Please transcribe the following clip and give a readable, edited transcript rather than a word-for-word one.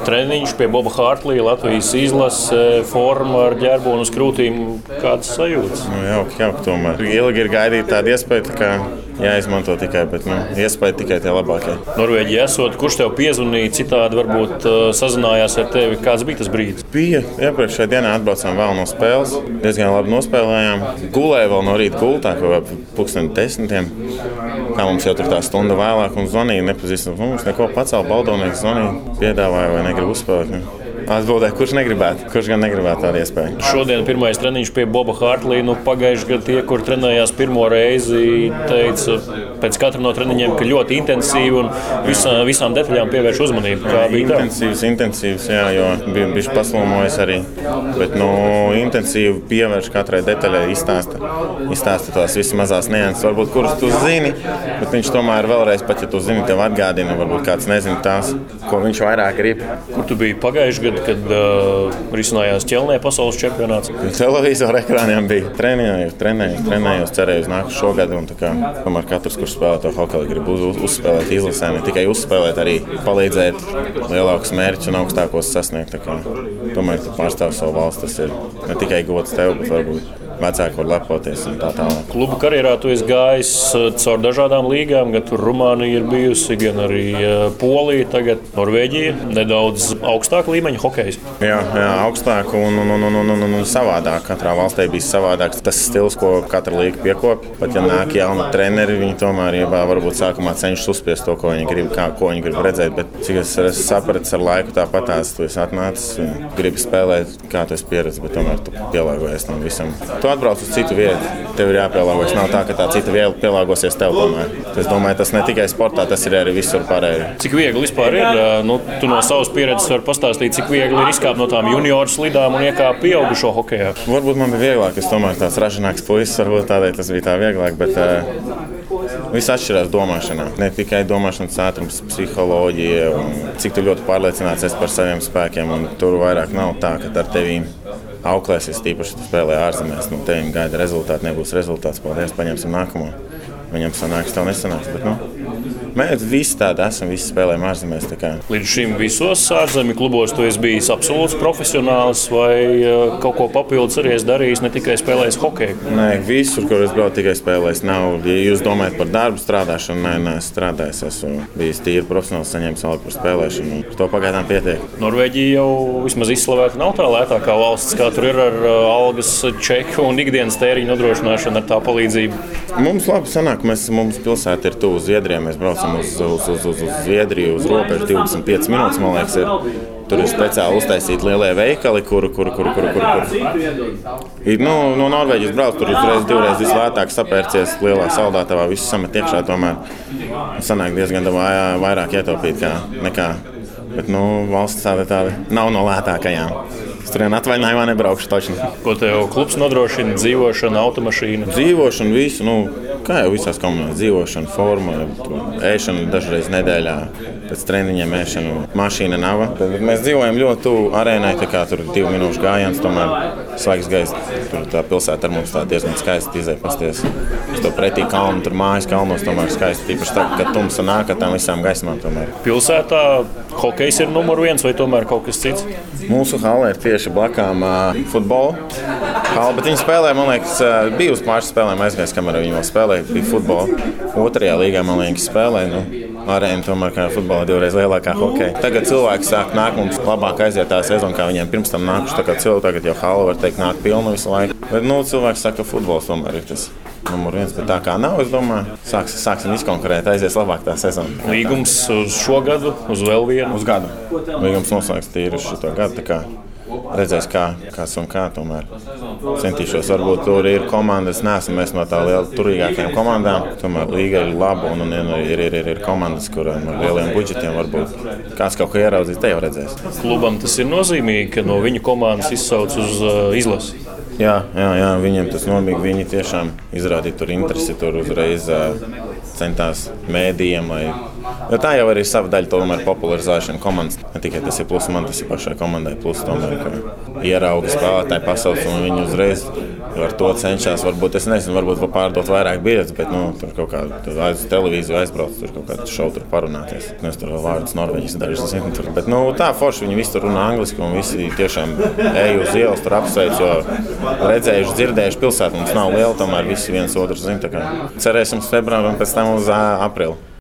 treniņš pie Boba Hārtlija, Latvijas izlase, forma ar ģerbonu uz krūtīm. Kādas sajūtas? Jauki tomēr. Ilgi ir gaidīt tādu iespēju, ka jāizmanto tikai, bet iespēja tikai tie labākie. Norvēģijā esot, kurš tev piezvanīja, citādi varbūt sazinājās ar tevi? Kāds bija tas brīdis? Bija iepriekšējā dienā atbraucām vēl no spēles. Diezgan labi nospēlējām. Gulēju vēl no rīta gultā, kaut kā 10:00. Kā mums jau tur tā stunda vēlāk un zvanīja, nepazīstam. Mums neko pacēla, Baldonieks zvanīja, piedāvāja vai negrib uzspēlēt. Atbildēja, kurš negribētu, kurš gan negribētu tādu iespēju. Šodien pirmais treniņš pie Boba Hārtlija. Pagājušajā gadā tie, kur trenējās pirmo reizi, teica pēc katra no treniņiem, ka ļoti intensīvi un visām detaļām pievērš uzmanību. Kā bija intensīvs, jā, jo bija bišķi paslūmojis arī. Bet intensīvi pievērš katrai detaļai, izstāsta tās visas mazās nianses, varbūt kuras tu zini, bet viņš tomēr vēlreiz, pat ja tu zini, tev atgādina, varbūt kāds nezina tās, ko viņš vairāk grib. Kur tu biji pagājušajā gadā, kad risinājās ķelnē pasaules čempionāts? Televizora ekrāniem bija trenējos, cerēju uz nākušu šogad. Tomēr katrs, kurš spēlē to hokeju, grib uzspēlēt izlasē, ne tikai uzspēlēt, arī palīdzēt lielākus mērķus un augstākos sasniegt. Tomēr tu pārstāv savu valsts, tas ir ne tikai gods tev, bet varbūt vecāki var lepoties un tā tālāk. Klubu karjerā tu esi gājis caur dažādām līgām, gan tur Rumānija ir bijusi, gan arī Polija, tagad Norvēģija. Nedaudz augstāka līmeņa hokejs. Jā, augstāk un savādāk. Katrā valstī bija savādāks tas stils, ko katra līga piekopja. Pat ja nāk jauni treneri, viņi tomēr varbūt sākumā cenšas uzspiest to, ko viņi grib redzēt. Bet cik es sapratu ar laiku, tāpatās tu esi atnācis, gribi spēlēt, kā tu esi pieredzējis, bet tomēr tu pielāgojies tam visam. Tu atbrauc uz citu vietu, tev ir jāpielāgojas. Nav tā, ka tā cita vieta pielāgosies tev tomēr. Es domāju, tas ne tikai sportā, tas ir arī visur pārējā. Cik viegli vispār ir? Tu no savas pieredzes vari pastāstīt, cik viegli ir izkāpt no tām junioru slidām un iekāpt pieaugušo hokejā? Varbūt man bija vieglāk, es tomēr tāds ražanāks puisis, varbūt tādēļ tas bija tā vieglāk, bet viss atšķirās domāšanā. Ne tikai domāšanas ātrums, psiholoģija, cik tu ļoti pārliecināts esi par saviem spēkiem, un tur vairāk nav tā, ka ar tevīm auklēsies, tīpaši tu spēlē ārzemēs, tevim gaida rezultāti, nebūs rezultāts, paldies, paņemsim nākamo. Viņam sanāks, tev nesanāks, bet mēs visi tādi esam, visi spēlējam ārzemēs. Līdz šim visos ārzemju klubos tu esi bijis absolūts profesionāls vai kaut ko papildus arī esi darījis, ne tikai spēlējis hokeju? Nē, visur, kur es braucu, tikai spēlējis. Nav, ja jūs domājat par darbu strādāšanu, nē, strādājis. Esmu bijis tīri profesionāls, saņēmis algu par spēlēšanu. To pagaidām pietiek. Norvēģija jau vismaz izslavēta nav tā lētākā valsts, kā tur ir ar algas čeku un ikdienas tēriņu nodrošināšanu ar tā palīdzību. Mums labi sanāk. Mums pilsēta ir tuvu Zviedrijai. Mēs braucam uz Zviedriju, uz robežu 25 minūtes, man liekas, ir. Tur ir speciāli uztaisīti lielie veikali, kur. No Norvēģijas brauc, tur uzreiz divreiz vislētāk sapērcies lielā saldātavā, visu samet iekšā, tomēr sanāk diezgan vairāk ietaupīt nekā. Bet valsts tāda nav no lētākajām. Es turien atvaļinājumā nebraukšu taču. Ko tev klubs nodrošina? Dzīvošana, automašīna? Dzīvošana, visu, kā jau visās komunās. Dzīvošana, forma, ēšana dažreiz nedēļā, pēc treniņiem ēšana. Mašīna nav. Mēs dzīvojam ļoti tuvu arēnai, tā kā tur 2 minūšu gājiens, tomēr svaigs gaiss. Tur tā pilsēta ar mums tā diezgan skaisti izēj pasties. Uz to pretī kalnu, tur mājas kalnos tomēr skaisti. Tīpaši tā, kad tumsa nāk ar tām visām gaismām tomēr. Pilsētā hokejs ir numur 1 vai tomēr kaut kas cits? Mūsu halē ir tieši blakām futbola hala, bet viņi spēlē, man liekas, bija uz pāris spēlēm aizgājis, kamēr viņi vēl spēlēja, bija futbola. Otrajā līgā, man liekas, spēlē, arēna tomēr kā futbola 2 reizes lielākā hokeja. Tagad cilvēki sāk nākt, mums labāk aiziet tā sezona, kā viņiem pirms tam nākuši, tā kā cilvēki tagad jau hala, var teikt, nāk pilna visu laiku. Bet, cilvēki saka, ka futbols tomēr ir tas numur 1, bet tā kā nav, es domāju, sāksim izkonkurēt, aizies labāk tā sezona. Līgums uz šo gadu, uz vēl vienu? Uz gadu. Līgums noslēgts tīri uz šito gadu, tā kā redzēs, kāds un kā tomēr. Centīšos, varbūt tur ir komandas, neesam mēs no tā turīgākajām komandām, tomēr līga ir laba un ir komandas, kurām ar lieliem budžetiem varbūt kāds kaut ko ieraudzīs, te jau redzēs. Klubam tas ir nozīmīgi, ka no viņu komandas izsauc uz izlasi? Jā, viņiem tas nozīmīgi, viņi tiešām izrādīja tur interesi, tur uzreiz centās mēdījiem, jo tā jau arī ir sava daļa tomēr popularizēšana komandas. Ne tikai tas ir plus man, tas ir pašai komandai plus tomēr, ka ierauga spēlētāji pasaules un viņi uzreiz ar to cenšas. Varbūt, es nezinu, varbūt pārdot vairāk biļetes, bet tur kaut kā aiz televīziju aizbrauc, tur kaut kādu šovu tur parunāties. Es tur vārdus Norvēģis dažas zinu. Bet tā forši, viņi visi tur runā angliski un visi tiešām ej uz ielas, tur apsveic, jo redzējuši, dzirdējuši pilsētu mums nav liela, tomēr visi viens otru zina. Cerēsim uz februāru un pēc tam uz aprili.